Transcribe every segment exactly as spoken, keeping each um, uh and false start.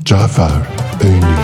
Cafer Önlü.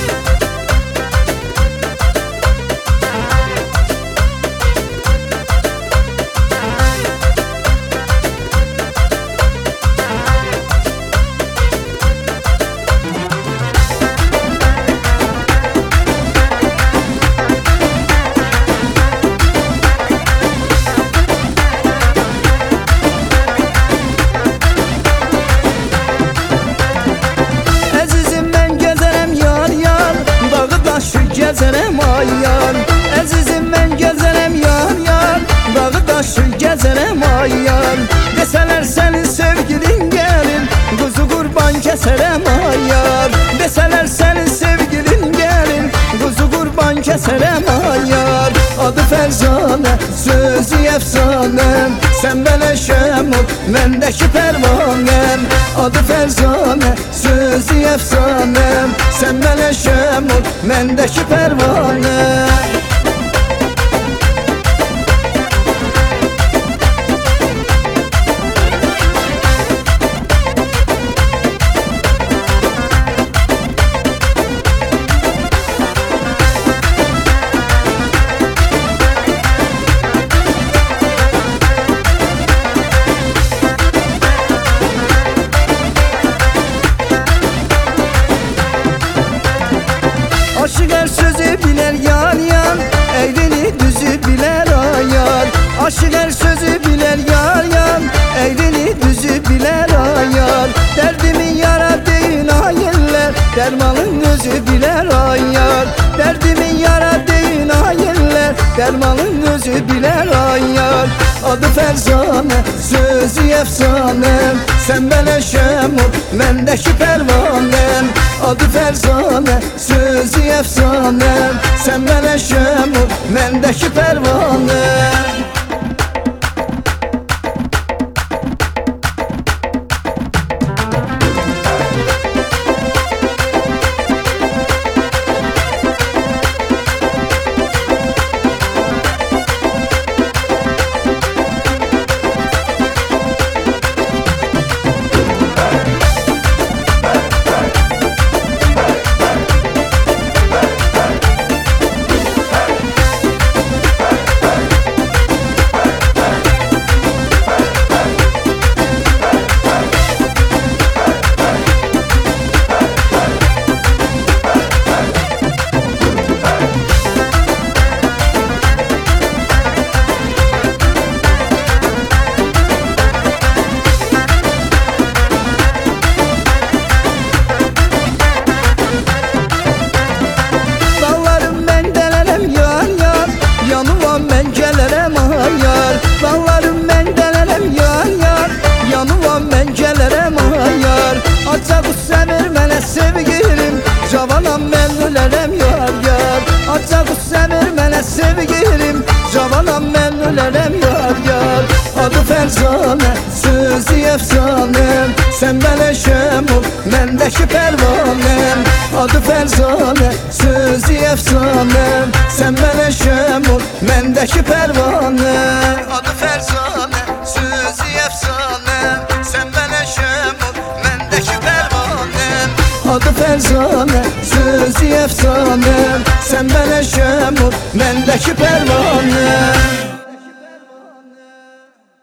Gezerem ay yar, əzizim mən gəzərəm yar yar, dağı daşı gəzərəm ay yar. Desələr sənin sevgilin gəlin, quzu qurban kəsərəm ay yar. Desələr sənin sevgilin gəlin, quzu qurban kəsərəm ay yar. Adı Fərzanə, sözü əfsanəm, sən mənə şəmul, məndəki pərvanəm. Adı Fərzanə, sözü əfsanəm, sən mənə şəmul, məndəki pərvanəm. Aşık her sözü biler yar yar, eğrini düzü biler ay yar. Aşık her sözü biler yar yar, eğrini düzü biler ay yar. Derdimin yara değil ayırlar, dermanın özü biler ay yar. Derdimin yara değil ayırlar, dermanın özü biler ay yar. Adı Fərzanə, sözü əfsanəm, sən mənə şəmul, məndəki pərvanəm. Adı Fərzanə, sözü əfsanəm, sən mənə şəmul, məndəki pərvanəm. Acaq səmir mənə sevgilim, cavanam mən ölərəm yar yar. Acaq səmir mənə sevgilim, cavanam mən ölərəm yar yar. Adı Fərzanə, sözü əfsanəm, sən mənə şəmul, məndəki pərvanəm. Adı Fərzanə, sözü əfsanəm, sən mənə şəmul, məndəki pərvanəm. Adı Fərzanə, sözü əfsanəm, sən mənə şəmul, məndəki pərvanəm. Adı Fərzanə, sözü əfsanəm, sən mənə şəmul, məndəki pərvanəm.